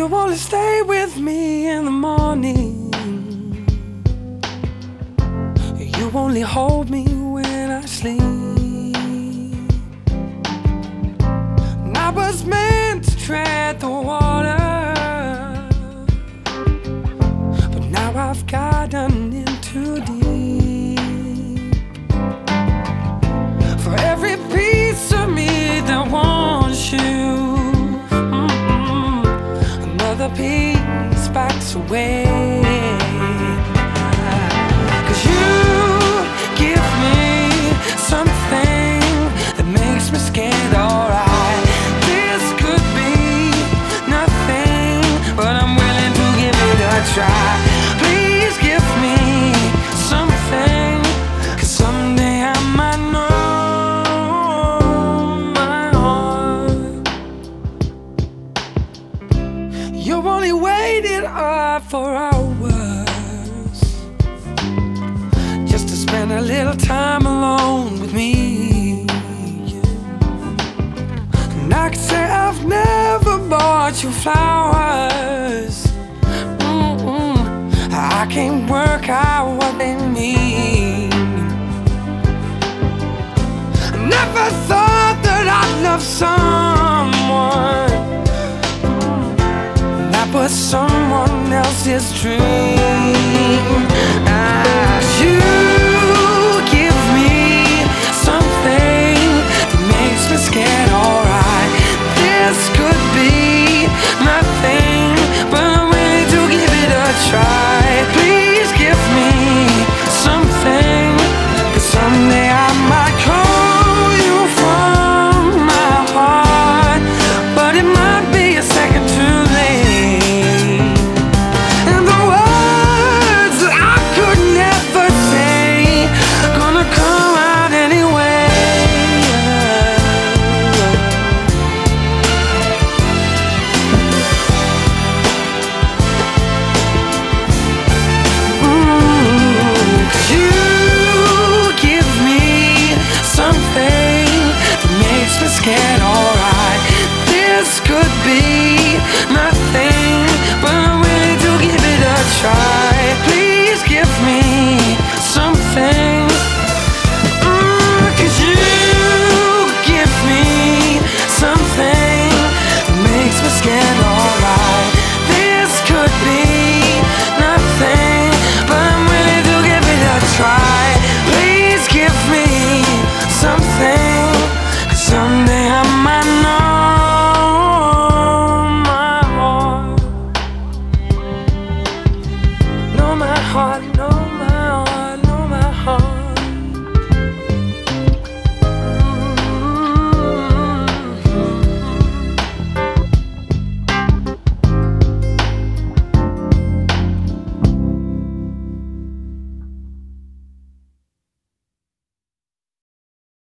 You only stay with me in the morning. You only hold me when I sleep. And I was meant to tread the water, but now I've gotten in too deep. For every piece of me that wants you, another piece backs away. 'Cause you give me something that makes me scared, alright. This could be nothing, but I'm willing to give it a try. Please give me something, 'cause someday I might know my heart. You only waited up for hours just to spend a little time alone with me. And I could say I've never bought you flowers. I can't work out what they mean. I never thought that I'd love someone that was someone else's dream.